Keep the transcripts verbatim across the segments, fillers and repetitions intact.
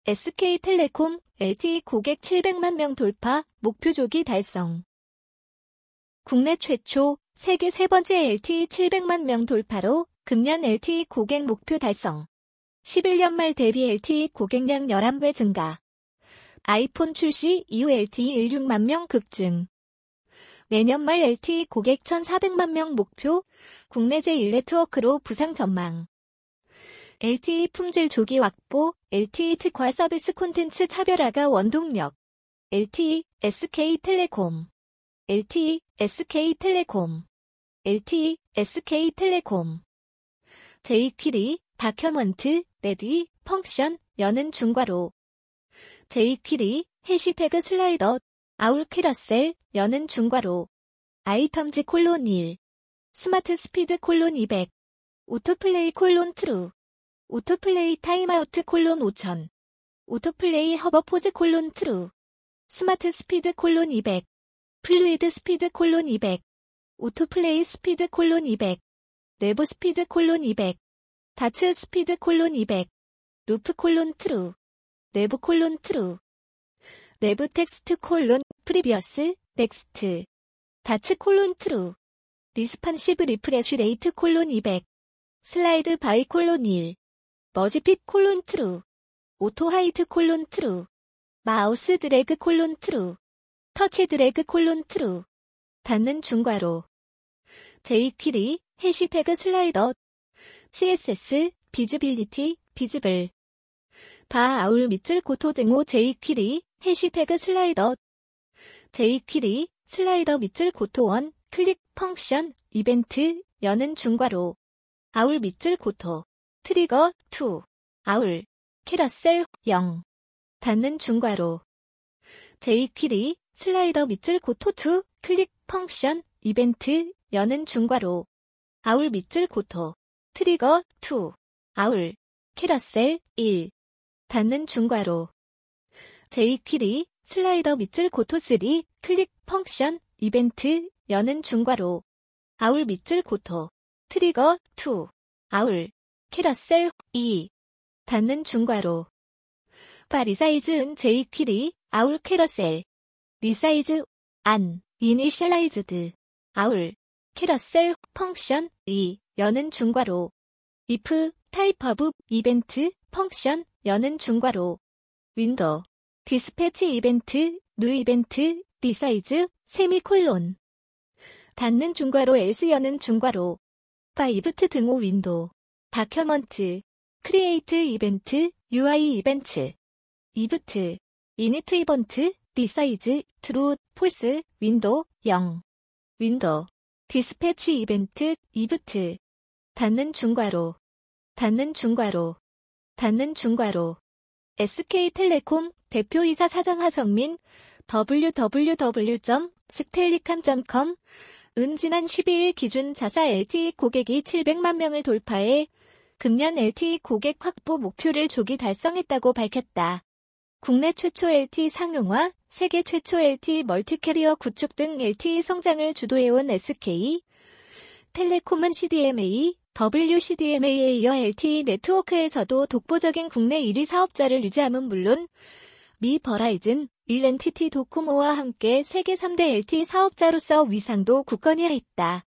에스케이텔레콤 엘티이 고객 칠백만 명 돌파, 목표 조기 달성. 국내 최초, 세계 세 번째 엘티이 칠백만 명 돌파로 금년 엘티이 고객 목표 달성. 십일 년 말 대비 엘티이 고객량 열한 배 증가. 아이폰 출시 이후 엘티이 십육만 명 급증. 내년 말 엘티이 고객 천사백만 명 목표, 국내 제일 네트워크로 부상 전망. 엘티이 품질 조기 확보, 엘티이 특화 서비스 콘텐츠 차별화가 원동력. 엘티이, 에스케이텔레콤. 엘티이, 에스케이텔레콤. 엘티이, 에스케이텔레콤. 제이퀴리, 다큐먼트, 레디, 펑션, 여는 중괄호. 제이퀴리, 해시태그 슬라이더, 아울 캐러셀, 여는 중괄호. 아이텀즈 콜론 일. 스마트 스피드 콜론 이백. 오토플레이 콜론 트루. 오토플레이 타임아우트 콜론 오천. 오토플레이 허버포즈 콜론 트루. 스마트 스피드 콜론 이백. 플루이드 스피드 콜론 이백. 오토플레이 스피드 콜론 이백. 내부 스피드 콜론 이백. 다츠 스피드 콜론 이백. 루프 콜론 트루. 내부 콜론 트루. 내부 텍스트 콜론 프리비어스 넥스트. 다츠 콜론 트루. 리스판시브 리프레쉬 레이트 콜론 이백. 슬라이드 바이 콜론 일. 머지핏 콜론 트루. 오토 하이트 콜론 트루. 마우스 드래그 콜론 트루. 터치 드래그 콜론 트루. 닫는 중괄호. 제이퀴리, 해시태그 슬라이더. 씨에스에스, 비즈빌리티, 비즈블. 바 아울 밑줄 고토 등호 제이퀴리, 해시태그 슬라이더. 제이퀴리, 슬라이더 밑줄 고토 원, 클릭, 펑션, 이벤트, 여는 중괄호. 아울 밑줄 고토. 트리거, 투. 아울. 캐러셀, 영. 닫는 중괄호. 제이퀴리, 슬라이더 밑줄 고토 투, 클릭, 펑션, 이벤트, 여는 중괄호. 아울 밑줄 고토. 트리거, 투. 아울. 캐러셀, 일. 닫는 중괄호. 제이퀴리, 슬라이더 밑줄 고토 쓰리, 클릭, 펑션, 이벤트, 여는 중괄호. 아울 밑줄 고토. 트리거, 투. 아울. 캐러셀, 이. 닫는 중괄호. 바 리사이즈 은 제이퀴리, 아울 캐러셀. 리사이즈, 안, 이니셜라이즈드. 아울. 캐러셀, 펑션, 이. 여는 중괄호. if, 타입 오브, 이벤트, 펑션, 여는 중괄호. 윈도우. 디스패치 이벤트, 뉴 이벤트, 리사이즈, 세미콜론. 닫는 중괄호 else 여는 중괄호. 바 이브트 등호 윈도우. 다큐먼트. 크리에이트 이벤트, 유아이 이벤트. 이브트. 이니트 이벤트, 리사이즈, 트루, 폴스, 윈도우, 영. 윈도우. 디스패치 이벤트, 이브트. 닫는 중괄호. 닫는 중괄호. 닫는 중괄호. 에스케이텔레콤 대표이사 사장 하성민 더블유 더블유 더블유 점 스텔리캄 점 컴 은 지난 십이 일 기준 자사 엘티이 고객이 칠백만 명을 돌파해 금년 엘티이 고객 확보 목표를 조기 달성했다고 밝혔다. 국내 최초 엘티이 상용화, 세계 최초 엘티이 멀티캐리어 구축 등 엘티이 성장을 주도해온 에스케이 텔레콤은 씨디엠에이, 더블유씨디엠에이에 이어 엘티이 네트워크에서도 독보적인 국내 일 위 사업자를 유지함은 물론 미 버라이즌, 일 엔티티 도코모와 함께 세계 삼 대 엘티이 사업자로서 위상도 굳건히 했다.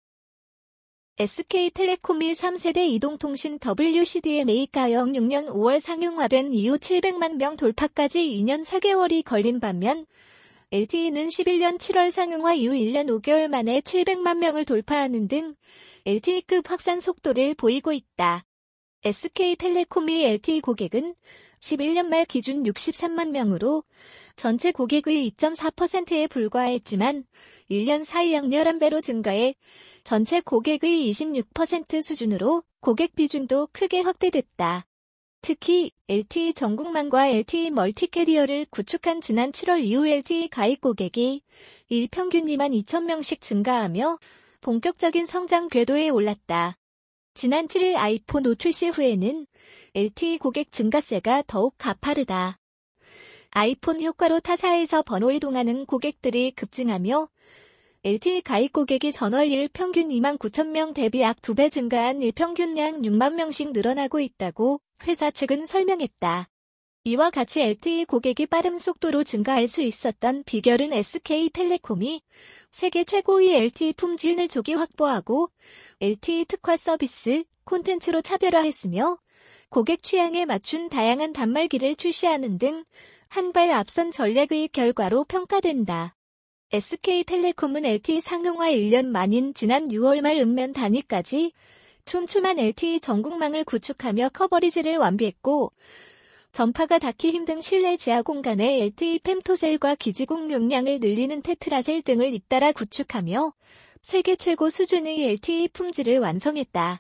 에스케이텔레콤이 삼 세대 이동통신 더블유씨디엠에이가 영육 년 오월 상용화된 이후 칠백만 명 돌파까지 이 년 사 개월이 걸린 반면 엘티이는 십일 년 칠월 상용화 이후 일 년 오 개월 만에 칠백만 명을 돌파하는 등 엘티이급 확산 속도를 보이고 있다. 에스케이텔레콤의 엘티이 고객은 십일 년 말 기준 육십삼만 명으로 전체 고객의 이 점 사 퍼센트에 불과했지만 일 년 사이 약 열한 배로 증가해 전체 고객의 이십육 퍼센트 수준으로 고객 비중도 크게 확대됐다. 특히 엘티이 전국망과 엘티이 멀티캐리어를 구축한 지난 칠월 이후 엘티이 가입 고객이 일 평균 이만 이천 명씩 증가하며 본격적인 성장 궤도에 올랐다. 지난 칠 일 아이폰 오 출시 후에는 엘티이 고객 증가세가 더욱 가파르다. 아이폰 효과로 타사에서 번호 이동하는 고객들이 급증하며 엘티이 가입 고객이 전월 일 평균 이만 구천 명 대비 약 두 배 증가한 일평균 약 육만 명씩 늘어나고 있다고 회사 측은 설명했다. 이와 같이 엘티이 고객이 빠른 속도로 증가할 수 있었던 비결은 에스케이텔레콤이 세계 최고의 엘티이 품질을 조기 확보하고 엘티이 특화 서비스, 콘텐츠로 차별화했으며 고객 취향에 맞춘 다양한 단말기를 출시하는 등 한 발 앞선 전략의 결과로 평가된다. 에스케이텔레콤은 엘티이 상용화 일 년 만인 지난 유월 말 읍면 단위까지 촘촘한 엘티이 전국망을 구축하며 커버리지를 완비했고 전파가 닿기 힘든 실내 지하 공간에 엘티이 펨토셀과 기지국 용량을 늘리는 테트라셀 등을 잇따라 구축하며 세계 최고 수준의 엘티이 품질을 완성했다.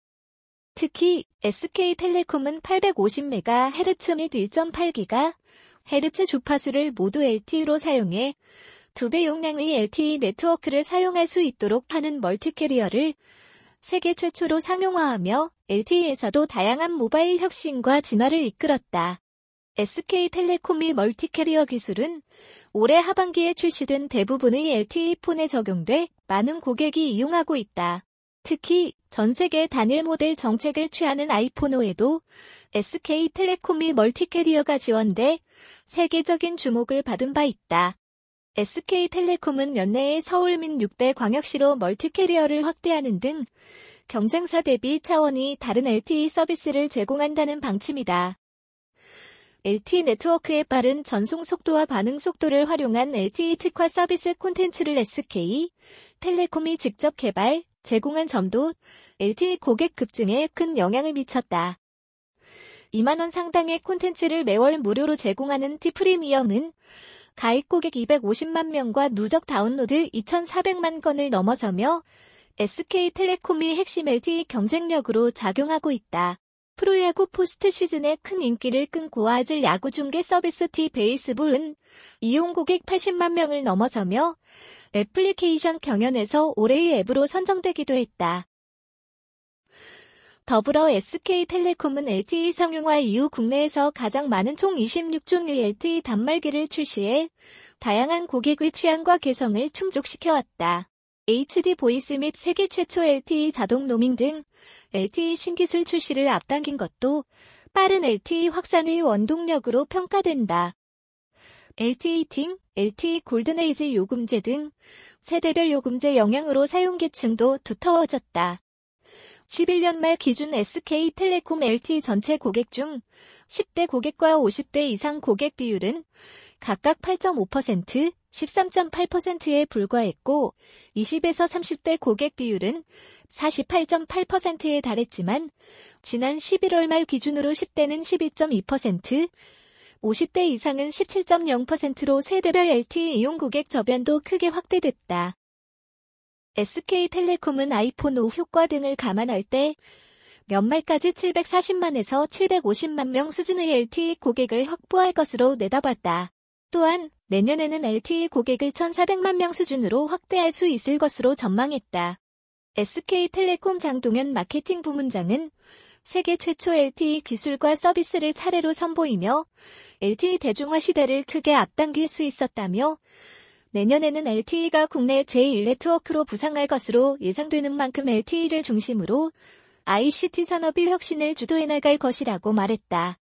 특히 에스케이텔레콤은 팔백오십 메가헤르츠 및 일 점 팔 기가헤르츠 주파수를 모두 엘티이로 사용해 두 배 용량의 엘티이 네트워크를 사용할 수 있도록 하는 멀티캐리어를 세계 최초로 상용화하며 엘티이에서도 다양한 모바일 혁신과 진화를 이끌었다. 에스케이텔레콤의 멀티캐리어 기술은 올해 하반기에 출시된 대부분의 엘티이 폰에 적용돼 많은 고객이 이용하고 있다. 특히 전 세계 단일 모델 정책을 취하는 아이폰오에도 에스케이텔레콤의 멀티캐리어가 지원돼 세계적인 주목을 받은 바 있다. 에스케이텔레콤은 연내에 서울 및 육 대 광역시로 멀티캐리어를 확대하는 등 경쟁사 대비 차원이 다른 엘티이 서비스를 제공한다는 방침이다. 엘티이 네트워크의 빠른 전송 속도와 반응 속도를 활용한 엘티이 특화 서비스 콘텐츠를 에스케이텔레콤이 직접 개발, 제공한 점도 엘티이 고객 급증에 큰 영향을 미쳤다. 이만 원 상당의 콘텐츠를 매월 무료로 제공하는 T프리미엄은 가입 고객 이백오십만 명과 누적 다운로드 이천사백만 건을 넘어서며 에스케이텔레콤이 핵심 엘티이 경쟁력으로 작용하고 있다. 프로야구 포스트 시즌에 큰 인기를 끈 고화질 야구 중계 서비스 T베이스볼은 이용 고객 팔십만 명을 넘어서며 애플리케이션 경연에서 올해의 앱으로 선정되기도 했다. 더불어 에스케이텔레콤은 엘티이 상용화 이후 국내에서 가장 많은 총 이십육 종의 엘티이 단말기를 출시해 다양한 고객의 취향과 개성을 충족시켜왔다. 에이치디 보이스 및 세계 최초 엘티이 자동 로밍 등 엘티이 신기술 출시를 앞당긴 것도 빠른 엘티이 확산의 원동력으로 평가된다. 엘티이 팅, 엘티이 골든에이지 요금제 등 세대별 요금제 영향으로 사용계층도 두터워졌다. 십일 년 말 기준 에스케이텔레콤 엘티이 전체 고객 중 십 대 고객과 오십 대 이상 고객 비율은 각각 팔 점 오 퍼센트, 십삼 점 팔 퍼센트에 불과했고 이십에서 삼십 대 고객 비율은 사십팔 점 팔 퍼센트에 달했지만 지난 십일월 말 기준으로 십 대는 십이 점 이 퍼센트, 오십 대 이상은 십칠 점 영 퍼센트로 세대별 엘티이 이용 고객 저변도 크게 확대됐다. 에스케이텔레콤은 아이폰오 효과 등을 감안할 때 연말까지 칠백사십만에서 칠백오십만 명 수준의 엘티이 고객을 확보할 것으로 내다봤다. 또한 내년에는 엘티이 고객을 천사백만 명 수준으로 확대할 수 있을 것으로 전망했다. 에스케이텔레콤 장동현 마케팅 부문장은 세계 최초 엘티이 기술과 서비스를 차례로 선보이며 엘티이 대중화 시대를 크게 앞당길 수 있었다며 내년에는 엘티이가 국내 제일 네트워크로 부상할 것으로 예상되는 만큼 엘티이를 중심으로 아이씨티 산업의 혁신을 주도해 나갈 것이라고 말했다.